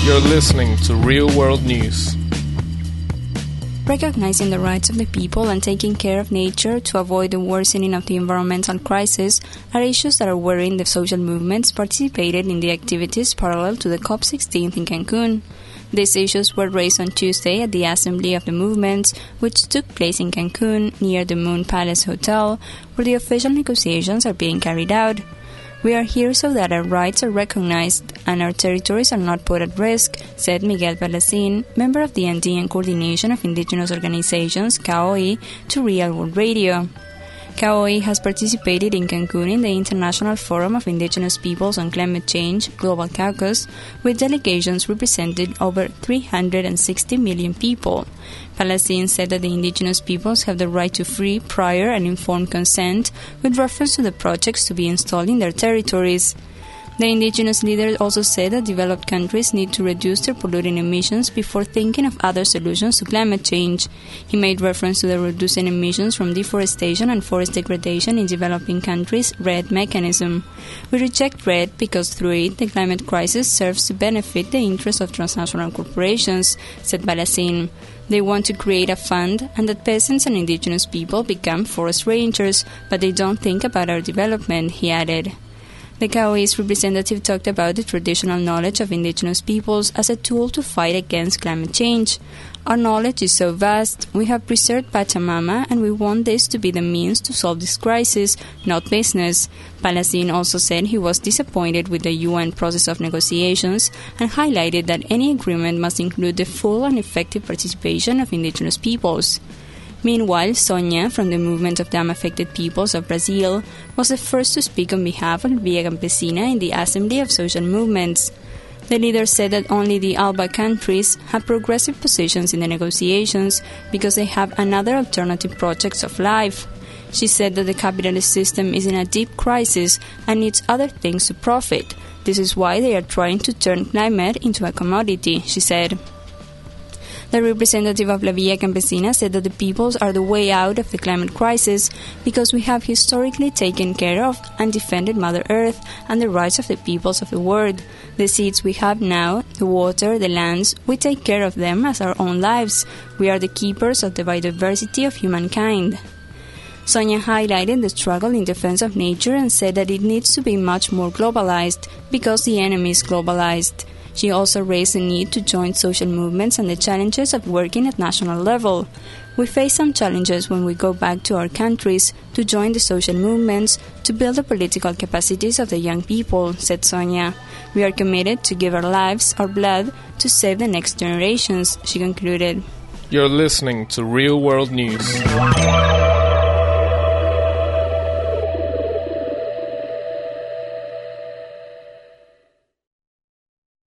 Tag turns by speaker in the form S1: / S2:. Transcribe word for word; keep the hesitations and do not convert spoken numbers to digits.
S1: You're listening to Real World News.
S2: Recognizing the rights of the people and taking care of nature to avoid the worsening of the environmental crisis are issues that are worrying the social movements participated in the activities parallel to the COP sixteen in Cancun. These issues were raised on Tuesday at the Assembly of the Movements, which took place in Cancun near the Moon Palace Hotel, where the official negotiations are being carried out. "We are here so that our rights are recognized and our territories are not put at risk," said Miguel Palacin, member of the Andean Coordination of Indigenous Organizations, C A O I, to Real World Radio. C A O I has participated in Cancun in the International Forum of Indigenous Peoples on Climate Change, Global Caucus, with delegations representing over three hundred sixty million people. Palacin said that the indigenous peoples have the right to free, prior and informed consent with reference to the projects to be installed in their territories. The indigenous leader also said that developed countries need to reduce their polluting emissions before thinking of other solutions to climate change. He made reference to the reducing emissions from deforestation and forest degradation in developing countries' REDD mechanism. "We reject REDD because through it the climate crisis serves to benefit the interests of transnational corporations," said Palacin. "They want to create a fund and that peasants and indigenous people become forest rangers, but they don't think about our development," he added. The C A O I's representative talked about the traditional knowledge of indigenous peoples as a tool to fight against climate change. "Our knowledge is so vast, we have preserved Pachamama and we want this to be the means to solve this crisis, not business." Palacin also said he was disappointed with the U N process of negotiations and highlighted that any agreement must include the full and effective participation of indigenous peoples. Meanwhile, Sonia, from the Movement of Dam-Affected Peoples of Brazil, was the first to speak on behalf of Via Campesina in the Assembly of Social Movements. The leader said that only the ALBA countries have progressive positions in the negotiations because they have another alternative projects of life. She said that the capitalist system is in a deep crisis and needs other things to profit. This is why they are trying to turn climate into a commodity, she said. The representative of La Via Campesina said that the peoples are the way out of the climate crisis because we have historically taken care of and defended Mother Earth and the rights of the peoples of the world. The seeds we have now, the water, the lands, we take care of them as our own lives. We are the keepers of the biodiversity of humankind. Sonia highlighted the struggle in defense of nature and said that it needs to be much more globalized because the enemy is globalized. She also raised the need to join social movements and the challenges of working at national level. "We face some challenges when we go back to our countries to join the social movements to build the political capacities of the young people," said Sonia. "We are committed to give our lives, our blood, to save the next generations," she concluded.
S1: You're listening to Real World News.